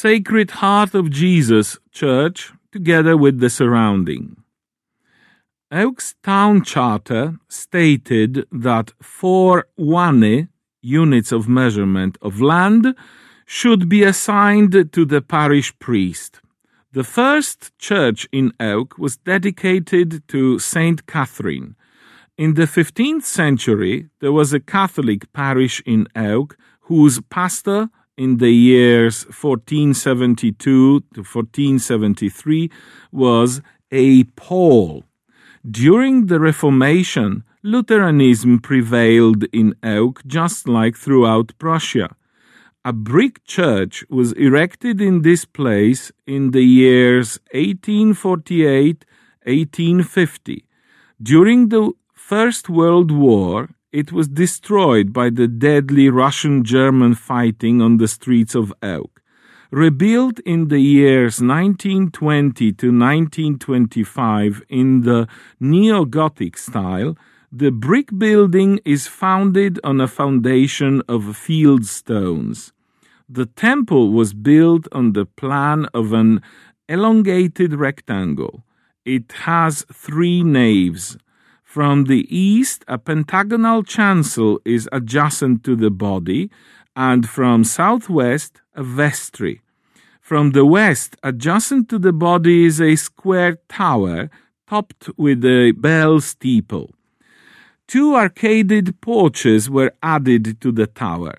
Sacred Heart of Jesus Church, together with the surrounding. Ełk's town charter stated that 4 wane, units of measurement of land, should be assigned to the parish priest. The first church in Ełk was dedicated to Saint Catherine. In the 15th century, there was a Catholic parish in Ełk whose pastor in the years 1472 to 1473 was A. Paul. During the Reformation, Lutheranism prevailed in Ełk just like throughout Prussia. A brick church was erected in this place in the years 1848-1850. During the First World War, it was destroyed by the deadly Russian-German fighting on the streets of Ełk. Rebuilt in the years 1920 to 1925 in the neo-Gothic style, the brick building is founded on a foundation of field stones. The temple was built on the plan of an elongated rectangle. It has 3 naves. From the east, a pentagonal chancel is adjacent to the body, and from southwest, a vestry. From the west, adjacent to the body, is a square tower topped with a bell steeple. 2 arcaded porches were added to the tower.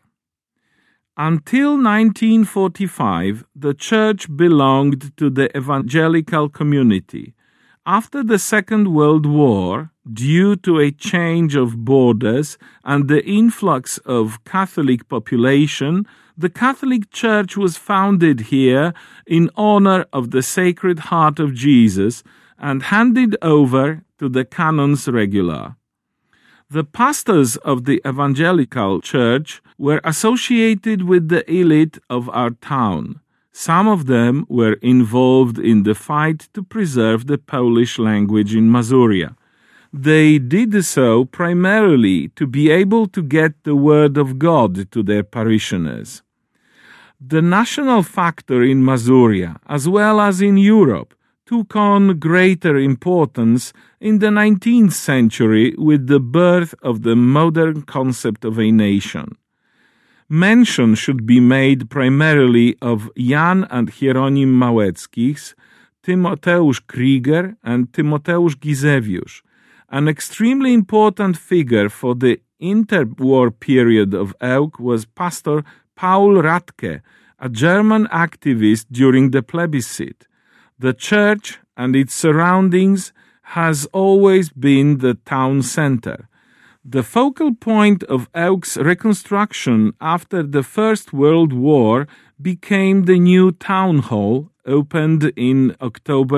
Until 1945, the church belonged to the evangelical community. After the Second World War, due to a change of borders and the influx of Catholic population, the Catholic Church was founded here in honor of the Sacred Heart of Jesus and handed over to the canons regular. The pastors of the evangelical church were associated with the elite of our town. Some of them were involved in the fight to preserve the Polish language in Mazuria. They did so primarily to be able to get the word of God to their parishioners. The national factor in Mazuria, as well as in Europe, took on greater importance in the 19th century with the birth of the modern concept of a nation. Mention should be made primarily of Jan and Hieronim Małockich, Tymoteusz Krieger and Tymoteusz Gizewiusz. An extremely important figure for the interwar period of Ełk was Pastor Paul Radke, a German activist during the plebiscite. The church and its surroundings has always been the town center. The focal point of Ełk's reconstruction after the First World War became the new town hall, opened in October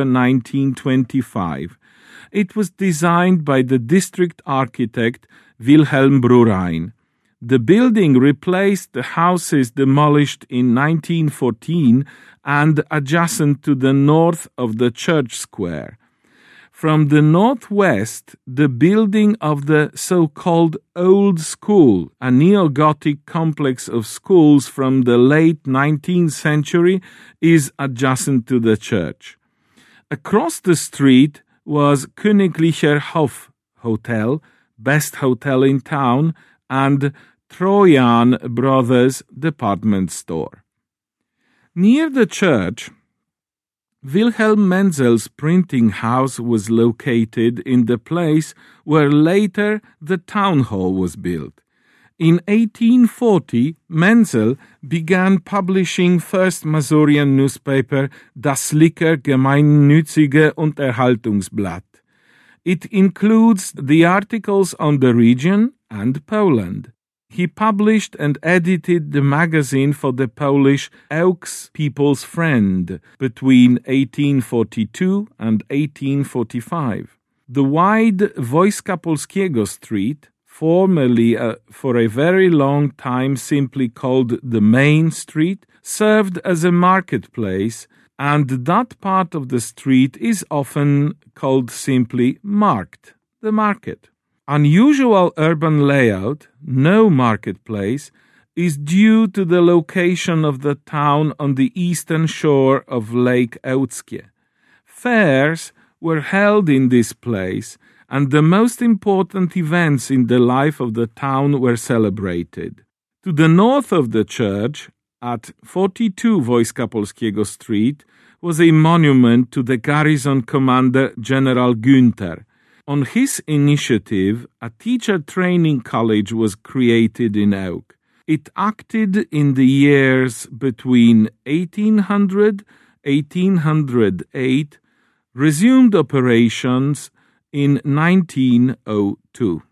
1925. It was designed by the district architect Wilhelm Brurein. The building replaced the houses demolished in 1914 and adjacent to the north of the church square. From the northwest, the building of the so-called Old School, a neo-Gothic complex of schools from the late 19th century, is adjacent to the church. Across the street was Königlicher Hof Hotel, best hotel in town, and Trojan Brothers department store. Near the church, Wilhelm Menzel's printing house was located in the place where later the town hall was built. In 1840, Menzel began publishing first Masurian newspaper Das Licker Gemeinnützige Unterhaltungsblatt. It includes the articles on the region and Poland. He published and edited the magazine for the Polish Ełk's People's Friend between 1842 and 1845. The wide Wojska Polskiego Street, formerly for a very long time simply called the Main Street, served as a marketplace, and that part of the street is often called simply Markt, the market. Unusual urban layout, no marketplace, is due to the location of the town on the eastern shore of Lake Ełckie. Fairs were held in this place, and the most important events in the life of the town were celebrated. To the north of the church, at 42 Wojska Polskiego Street, was a monument to the garrison commander General Günther. On his initiative, a teacher training college was created in Ełk. It acted in the years between 1800-1808, resumed operations in 1902.